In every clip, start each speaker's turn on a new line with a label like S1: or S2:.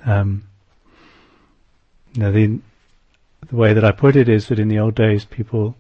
S1: The way that I put it is that in the old days, people,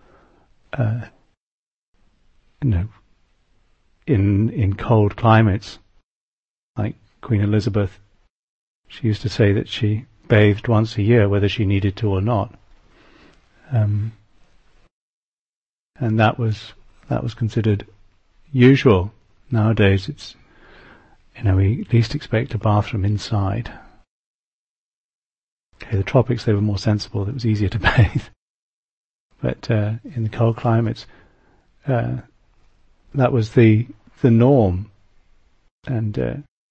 S1: in cold climates, like Queen Elizabeth, she used to say that she bathed once a year, whether she needed to or not, and that was considered usual. Nowadays, it's we at least expect a bath from inside. Okay, the tropics, they were more sensible. It was easier to bathe, but in the cold climates, that was the norm. And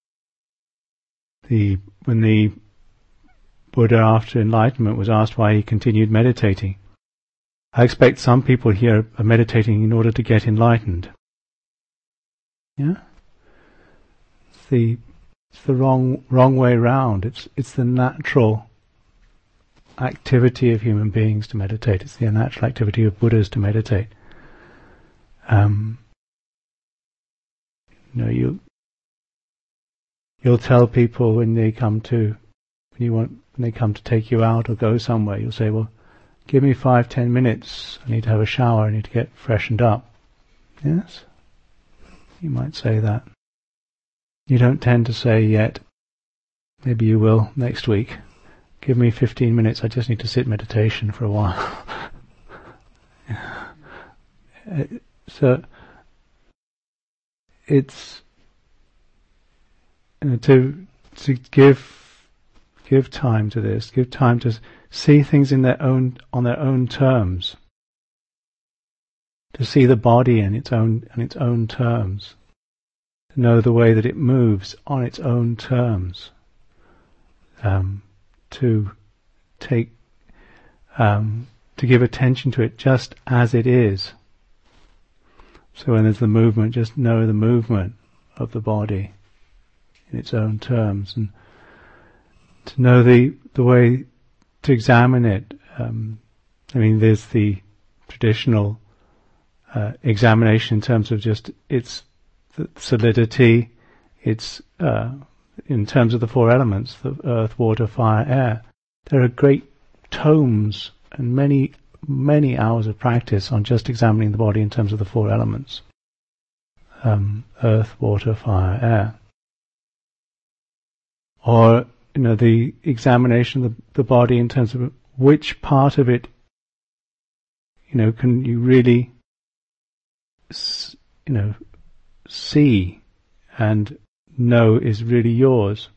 S1: when the Buddha, after enlightenment, was asked why he continued meditating, I expect some people here are meditating in order to get enlightened. Yeah, it's the wrong way round. It's the natural activity of human beings to meditate. It's the natural activity of Buddhas to meditate. You'll tell people when they come to take you out or go somewhere, you'll say, well, give me 5-10 minutes. I need to have a shower. I need to get freshened up. Yes? You might say that. You don't tend to say yet, maybe you will next week, give me 15 minutes, I just need to sit meditation for a while. So, it's to give time to this, give time to see things on their own terms, to see the body in its own terms, to know the way that it moves on its own terms, to give attention to it just as it is. So when there's the movement, just know the movement of the body in its own terms, and to know the way to examine it. There's the traditional examination in terms of just its solidity, its in terms of the four elements, the earth, water, fire, air. There are great tomes and many hours of practice on just examining the body in terms of the four elements. Earth, water, fire, air. Or, the examination of the body in terms of which part of it, can you really, see and know is really yours.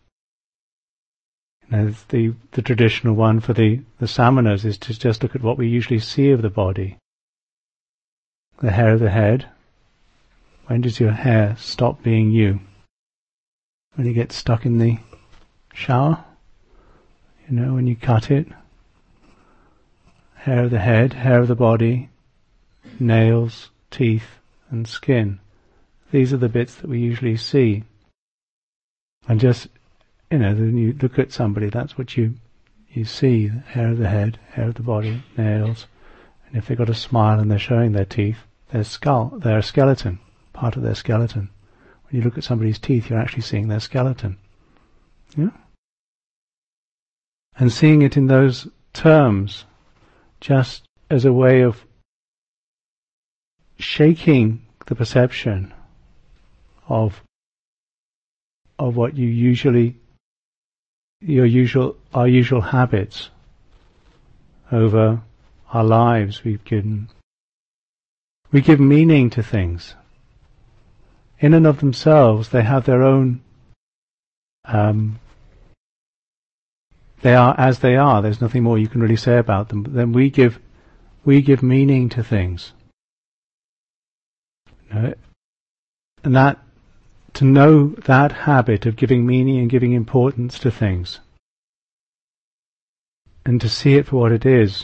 S1: The traditional one for the samanas is to just look at what we usually see of the body. The hair of the head. When does your hair stop being you? When you get stuck in the shower? When you cut it? Hair of the head, hair of the body, nails, teeth, and skin. These are the bits that we usually see. And just, when you look at somebody, that's what you see. Hair of the head, hair of the body, nails. And if they've got a smile and they're showing their teeth, their skeleton, part of their skeleton. When you look at somebody's teeth, you're actually seeing their skeleton. Yeah? And seeing it in those terms, just as a way of shaking the perception of what our usual habits over our lives. We give meaning to things. In and of themselves, they have their own. They are as they are. There's nothing more you can really say about them. But then we give meaning to things. And that, to know that habit of giving meaning and giving importance to things, and to see it for what it is,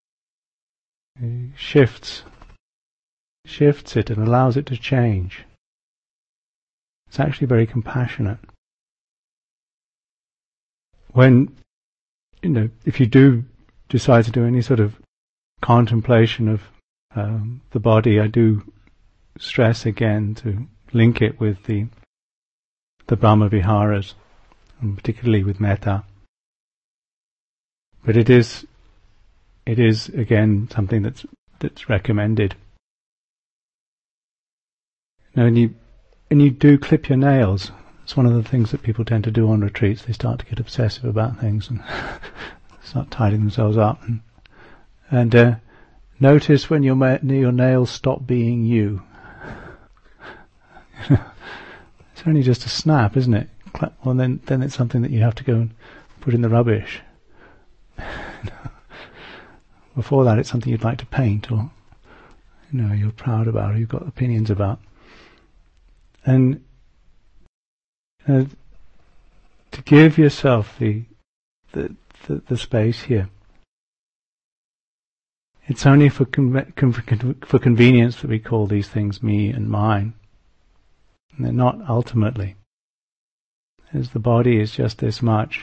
S1: shifts it and allows it to change. It's actually very compassionate. When, if you do decide to do any sort of contemplation of the body, I do stress again to link it with the Brahma Viharas, and particularly with metta. But it is again something that's recommended. Now, when you do clip your nails, it's one of the things that people tend to do on retreats. They start to get obsessive about things and start tidying themselves up. And notice when your nails stop being you. It's only just a snap, isn't it? Well, then it's something that you have to go and put in the rubbish. Before that, it's something you'd like to paint, or you're proud about, or you've got opinions about. And to give yourself the space here. It's only for convenience that we call these things me and mine. And they're not ultimately. As the body is just this much.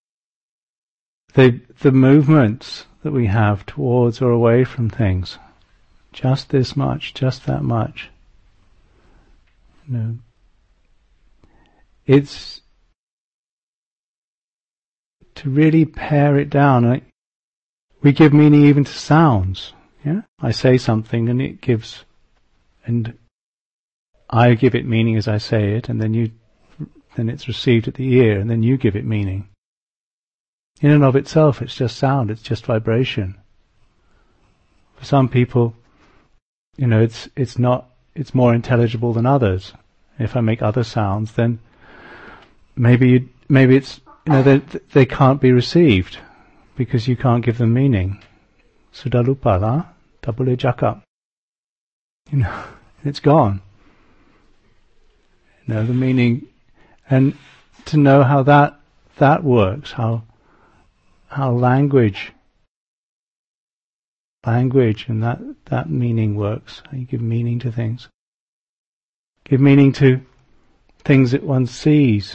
S1: The movements that we have towards or away from things, just this much, just that much. It's to really pare it down. We give meaning even to sounds. Yeah, I say something and it gives, and I give it meaning as I say it, and then it's received at the ear, and then you give it meaning. In and of itself, it's just sound. It's just vibration. For some people, it's more intelligible than others. If I make other sounds, then maybe it's they can't be received because you can't give them meaning. Sudalupala, tabule jaka. It's gone. The meaning, and to know how that works, how language and that meaning works. How you give meaning to things. Give meaning to things that one sees.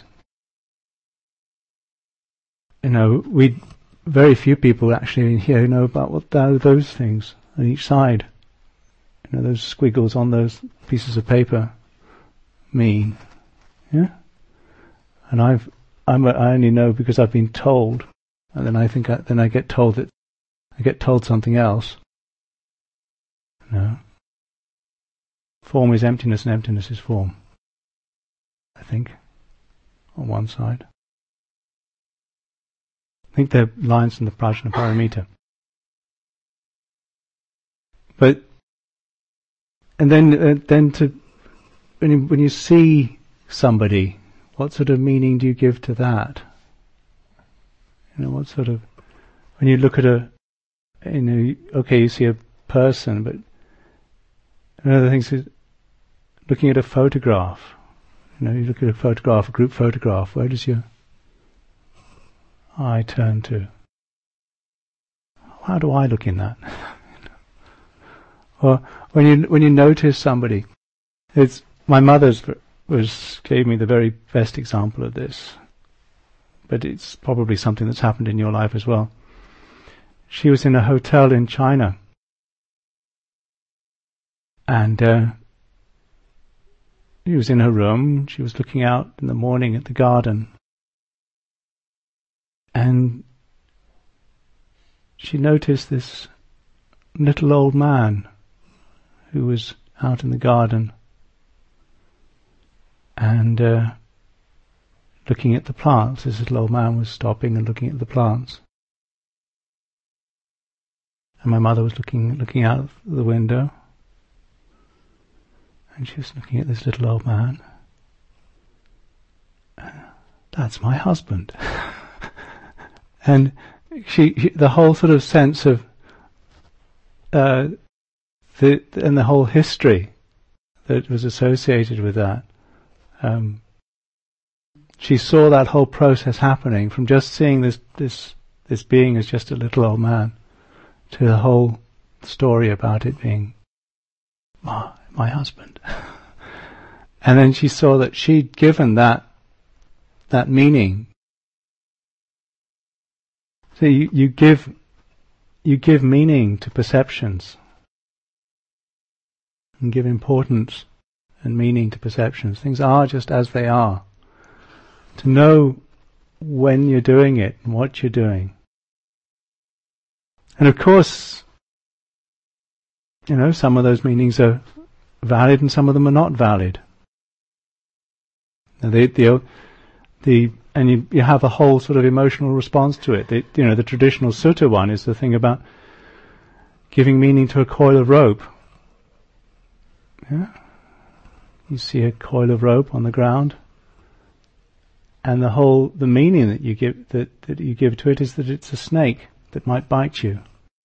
S1: Very few people actually in here know about what those things on each side. Those squiggles on those pieces of paper mean. Yeah? And I only know because I've been told, and then I get told that I get told something else. Form is emptiness and emptiness is form. I think, on one side. I think they're lines from the Prajnaparamita. But, and then when you see somebody, what sort of meaning do you give to that? What sort of, when you look at you see a person, but another thing is looking at a photograph. You look at a photograph, a group photograph, where does your eye turn to? How do I look in that? Or when you notice somebody, my mother's gave me the very best example of this, but it's probably something that's happened in your life as well. She was in a hotel in China, and she was in her room. She was looking out in the morning at the garden, and she noticed this little old man who was out in the garden and looking at the plants. This little old man was stopping and looking at the plants. And my mother was looking out the window, and she was looking at this little old man. That's my husband. And the whole sort of sense of and the whole history that was associated with that. She saw that whole process happening from just seeing this being as just a little old man to the whole story about it being my husband. And then she saw that she'd given that meaning. So you give meaning to perceptions, and give importance and meaning to perceptions. Things are just as they are. To know when you're doing it and what you're doing. And of course, some of those meanings are valid and some of them are not valid. And you have a whole sort of emotional response to it. The traditional sutta one is the thing about giving meaning to a coil of rope. Yeah? You see a coil of rope on the ground, and the meaning that you give to it is that it's a snake that might bite you.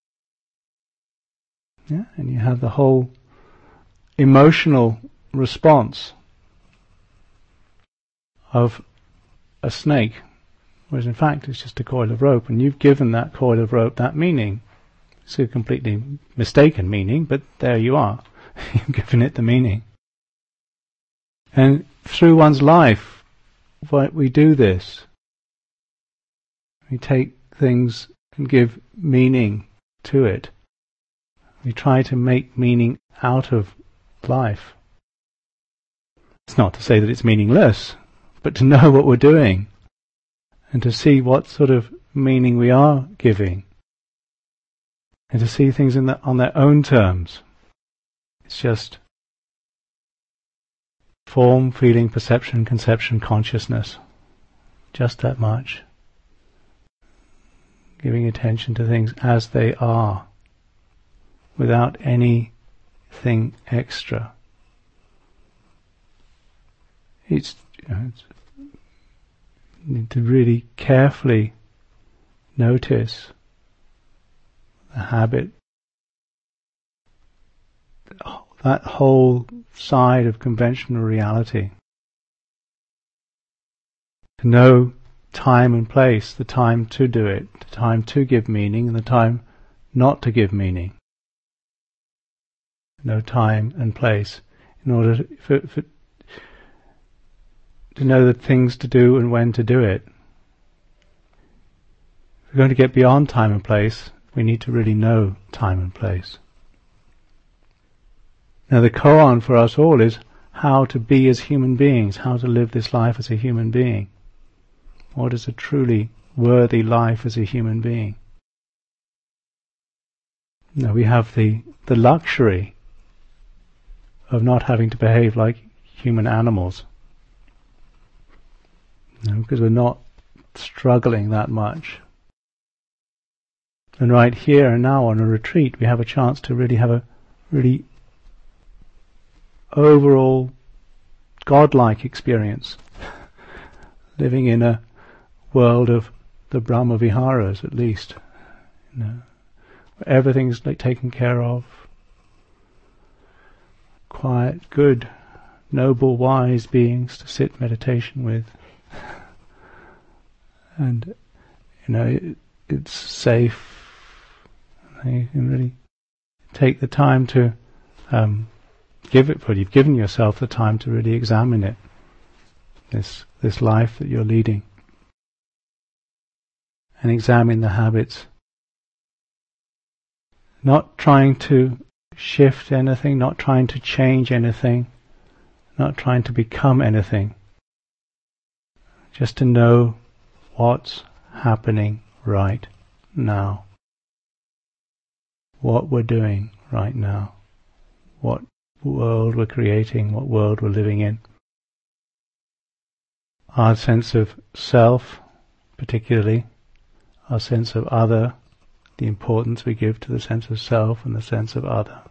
S1: Yeah? And you have the whole emotional response of a snake, whereas in fact it's just a coil of rope, and you've given that coil of rope that meaning. It's a completely mistaken meaning, but there you are. You've given it the meaning. And through one's life, we do this. We take things and give meaning to it. We try to make meaning out of life. It's not to say that it's meaningless, but to know what we're doing and to see what sort of meaning we are giving and to see things on their own terms. It's just form, feeling, perception, conception, consciousness. Just that much. Giving attention to things as they are, without anything extra. You need to really carefully notice the habit, that whole side of conventional reality. To know time and place, the time to do it, the time to give meaning and the time not to give meaning. Know time and place in order to know the things to do and when to do it. If we're going to get beyond time and place, we need to really know time and place. Now the koan for us all is how to be as human beings, how to live this life as a human being. What is a truly worthy life as a human being? Now we have the luxury of not having to behave like human animals. Because we're not struggling that much. And right here and now on a retreat we have a chance to really have a really overall godlike experience. Living in a world of the Brahma Viharas at least. Where everything's taken care of. Quiet, good, noble, wise beings to sit meditation with. And it's safe. You can really take the time to you've given yourself the time to really examine it. This life that you're leading. And examine the habits. Not trying to shift anything, not trying to change anything, not trying to become anything. Just to know what's happening right now. What we're doing right now. What world we're creating, what world we're living in. Our sense of self, particularly, our sense of other, the importance we give to the sense of self and the sense of other.